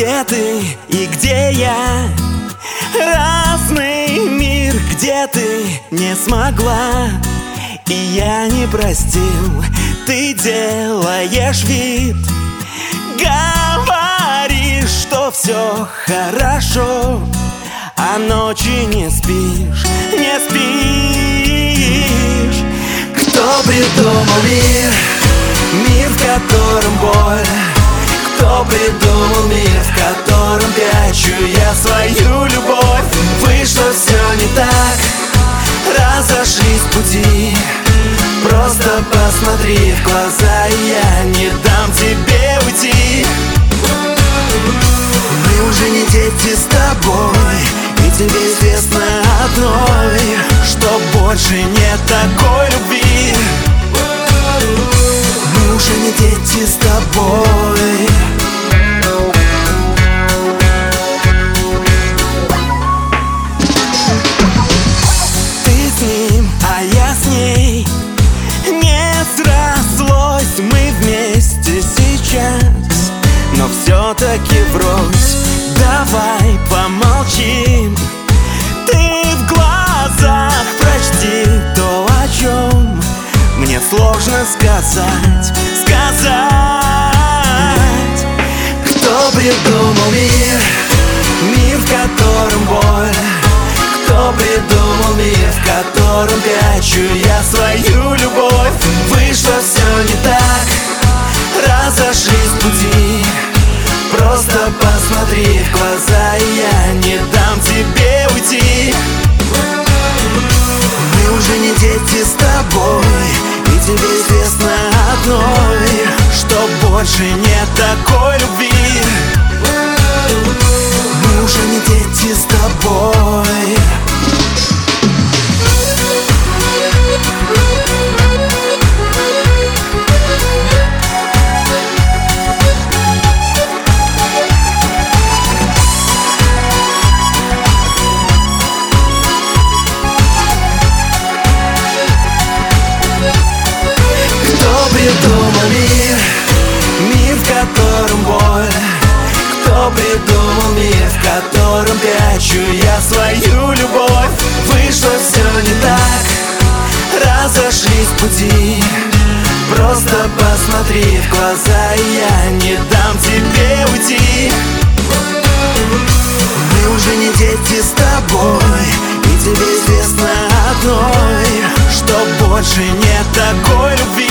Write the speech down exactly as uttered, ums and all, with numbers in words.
Где ты и где я? Разный мир, где ты не смогла, и я не простил. Ты делаешь вид, говоришь, что все хорошо, а ночи не спишь, не спишь. Кто придумал мир, мир, в котором боль? Кто придумал мир, в котором прячу я свою любовь? Вышло все не так, разошлись пути. Просто посмотри в глаза, и я не дам тебе уйти. Мы уже не дети с тобой, и тебе известно одной, что больше нет такой любви. Мы уже не дети с тобой. Ты с ним, а я с ней. Не срослось, мы вместе сейчас, но все-таки врозь. Давай помолчим. Ты в глазах прочти то, о чем мне сложно сказать, сказать. Кто придумал мир, мир, в котором боль? Кто придумал мир, в котором прячу я свою любовь? Вышло все не так, разошлись пути. Просто посмотри в глаза, и я не дам тебе уйти. Мы уже не дети с тобой, и тебе известно одной, что больше нет такой любви. Мы уже не дети с тобой. Придумал мир, мир, в котором боль? Кто придумал мир, в котором прячу я свою любовь? Вышло все не так, разошлись пути. Просто посмотри в глаза, и я не дам тебе уйти. Мы уже не дети с тобой, и тебе известно одной, что больше нет такой любви.